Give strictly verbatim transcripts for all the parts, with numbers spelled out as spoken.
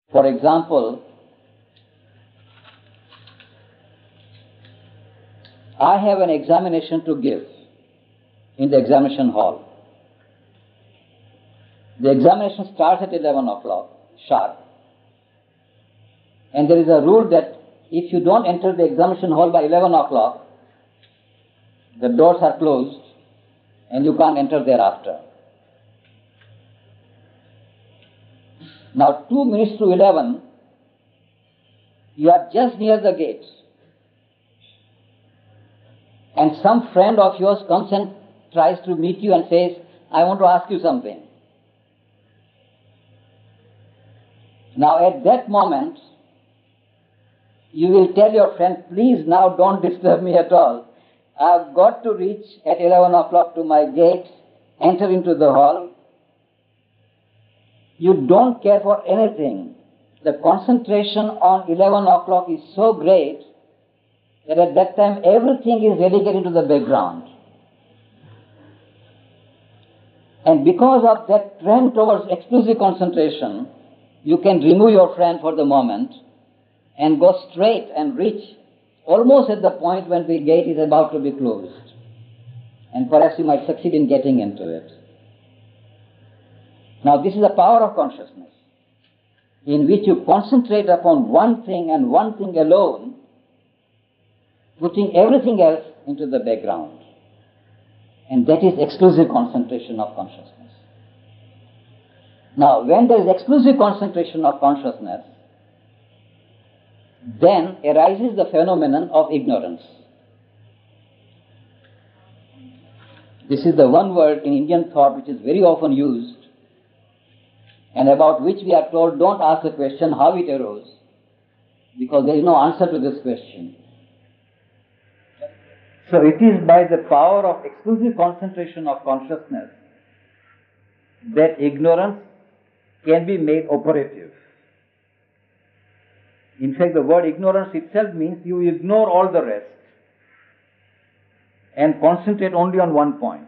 For example, I have an examination to give in the examination hall. The examination starts at eleven o'clock sharp. And there is a rule that if you don't enter the examination hall by eleven o'clock, the doors are closed and you can't enter thereafter. Now, two minutes to eleven, you are just near the gate. And some friend of yours comes and tries to meet you and says, I want to ask you something. Now, at that moment, you will tell your friend, please now don't disturb me at all. I've got to reach at eleven o'clock to my gate, enter into the hall. You don't care for anything. The concentration on eleven o'clock is so great that at that time everything is relegated to the background. And because of that trend towards exclusive concentration, you can remove your friend for the moment and go straight and reach almost at the point when the gate is about to be closed. And perhaps you might succeed in getting into it. Now, this is the power of consciousness, in which you concentrate upon one thing and one thing alone, putting everything else into the background. And that is exclusive concentration of consciousness. Now, when there is exclusive concentration of consciousness, then arises the phenomenon of ignorance. This is the one word in Indian thought which is very often used, and about which we are told, don't ask the question how it arose, because there is no answer to this question. So it is by the power of exclusive concentration of consciousness that ignorance can be made operative. In fact, the word ignorance itself means you ignore all the rest and concentrate only on one point.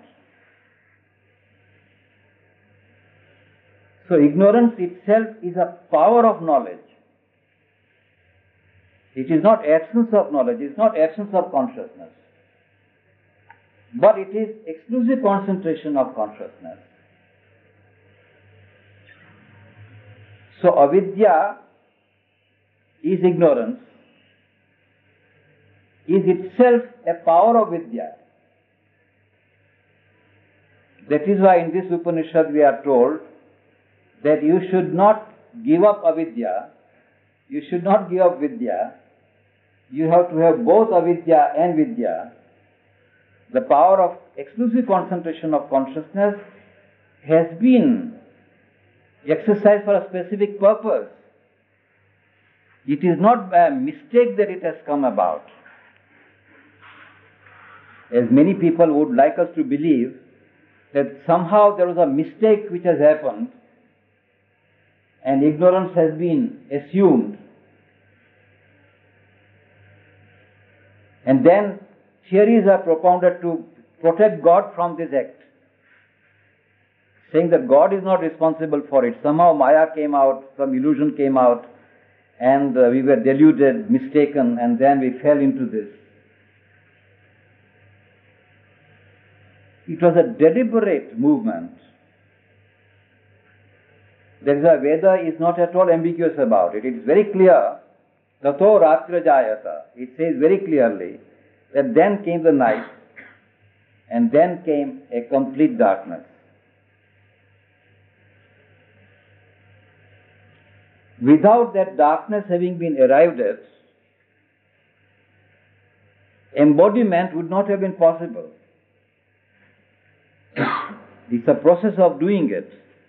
So ignorance itself is a power of knowledge. It is not absence of knowledge, it is not absence of consciousness. But it is exclusive concentration of consciousness. So avidya is ignorance, is itself a power of vidya. That is why in this Upanishad we are told that you should not give up avidya, you should not give up vidya, you have to have both avidya and vidya. The power of exclusive concentration of consciousness has been exercised for a specific purpose. It is not by a mistake that it has come about. As many people would like us to believe that somehow there was a mistake which has happened and ignorance has been assumed. And then theories are propounded to protect God from this act, saying that God is not responsible for it. Somehow Maya came out, some illusion came out, and uh, we were deluded, mistaken, and then we fell into this. It was a deliberate movement. That is why Veda is not at all ambiguous about it. It is very clear. Tato ratra jayata. It says very clearly that then came the night and then came a complete darkness. Without that darkness having been arrived at, embodiment would not have been possible. It's a process of doing it.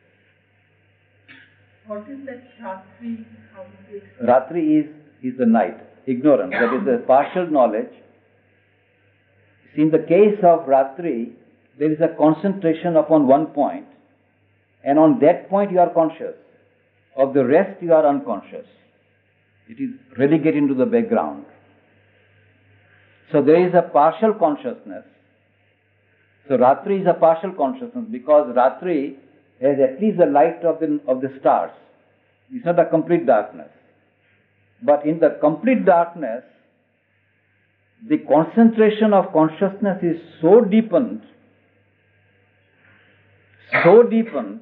What is that Ratri? How is it? Ratri is, is the night, ignorance, that is a partial knowledge. See, in the case of Ratri, there is a concentration upon one point, and on that point you are conscious. Of the rest you are unconscious. It is relegated into the background. So there is a partial consciousness. So Ratri is a partial consciousness because Ratri has at least the light of the, of the stars. It's not a complete darkness. But in the complete darkness, the concentration of consciousness is so deepened, so deepened,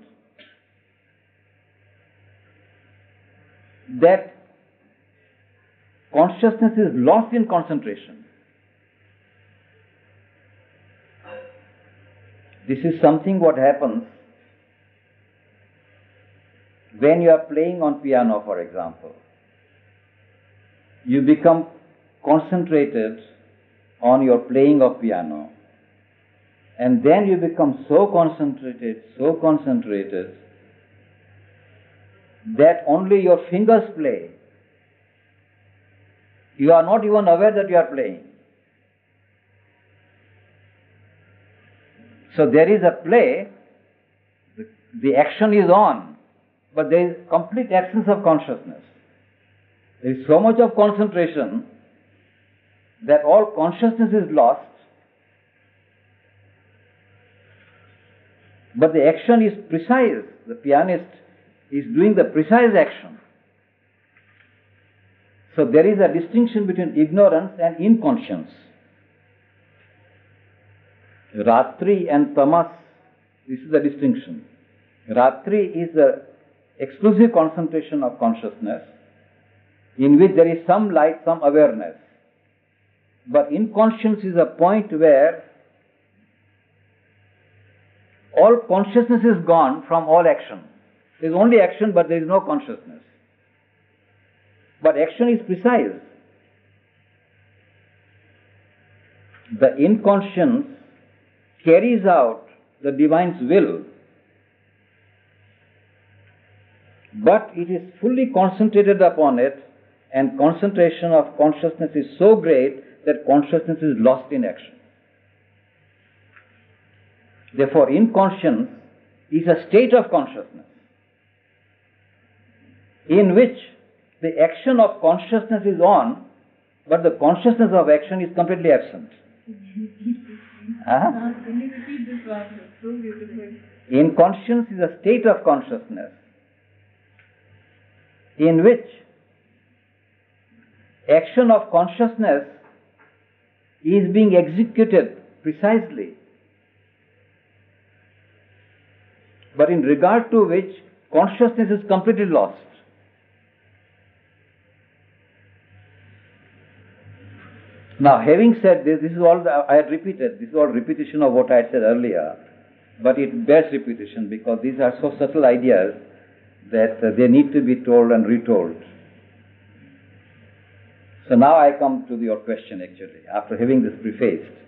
that consciousness is lost in concentration. This is something what happens when you are playing on piano, for example. You become concentrated on your playing of piano, and then you become so concentrated, so concentrated, that only your fingers play. You are not even aware that you are playing. So there is a play, the, the action is on, but there is complete absence of consciousness. There is so much of concentration that all consciousness is lost, but the action is precise. The pianist is doing the precise action. So there is a distinction between ignorance and inconscience. Ratri and tamas, this is the distinction. Ratri is the exclusive concentration of consciousness, in which there is some light, some awareness. But inconscience is a point where all consciousness is gone from all action. There is only action, but there is no consciousness. But action is precise. The inconscience carries out the divine's will, but it is fully concentrated upon it, and concentration of consciousness is so great that consciousness is lost in action. Therefore, inconscience is a state of consciousness in which the action of consciousness is on, but the consciousness of action is completely absent. Uh-huh. Can you repeat this one? It's so beautiful. Inconscience is a state of consciousness in which action of consciousness is being executed precisely, but in regard to which consciousness is completely lost. Now, having said this, this is all the, I had repeated, this is all repetition of what I had said earlier, but it bears repetition because these are so subtle ideas that uh, they need to be told and retold. So now I come to your question actually, after having this prefaced.